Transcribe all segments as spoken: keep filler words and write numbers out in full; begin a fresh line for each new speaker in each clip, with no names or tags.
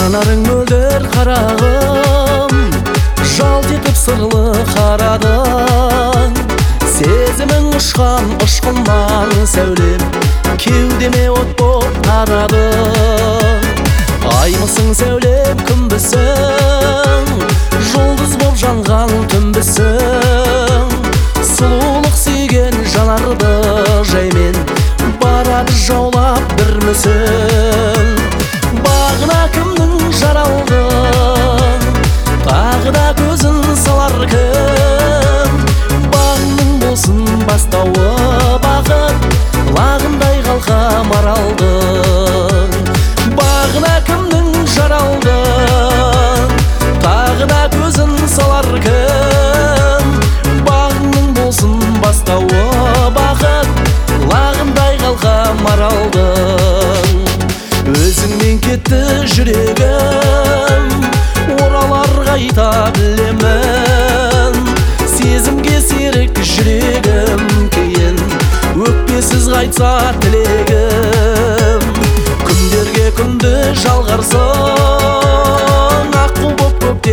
жанарың мөлдір қарағым, жалт етіп сырлы қарадың. Сезімің ұшқан ұшқыннан сәулем, кеудеме от боп тарадың. Аймысың сәулем күмбісің, жұлдыз боп жанған түнбісің. Сұлулық сүйген жанарды жаймен, барады жаулап бір мүсін. Бағына кімнің жаралдың, тағы да көзін салар кім? Бағының болсын бастауы бақыт, лағындай қалқа маралдың. Бағына кімнің жаралдың, тағы да көзін салар кім? Бағының болсын бастауы бақыт, лағындай қалқа маралдың. Өзіңмен кетті жүрегім, оралар қайта білемін. Сезімге серік жүрегім кейін, өкпесіз қайтса тілегім. Күндерге күнді жалғарсың, аққу боп көкте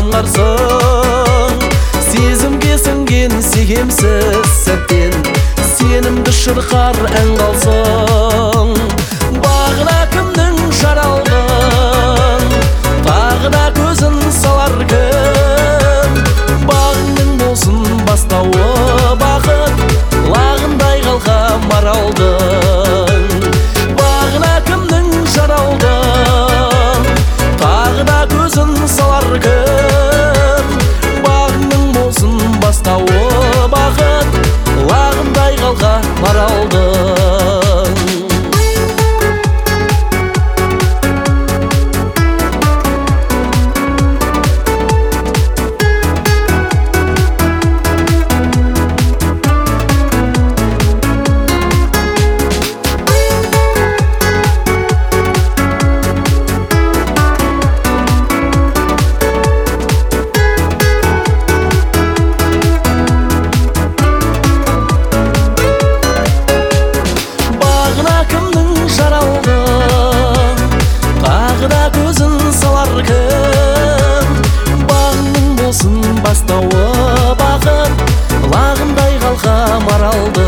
самғарсың. Сезімге сіңген секемсіз сәттен, сенімді шырқар ән қалсың. Бағына кімнің жаралдың, тағы да көзін салар кім? Бағының болсын бастауы бақыт, лағындай қалқа маралдың. Бағына кімнің жаралдың, тағы да көзін салар кім? Бағының болсын бастауы бақыт, лағындай қалқа маралдың. Бастауы бақыт, лағындай қалқа маралдың.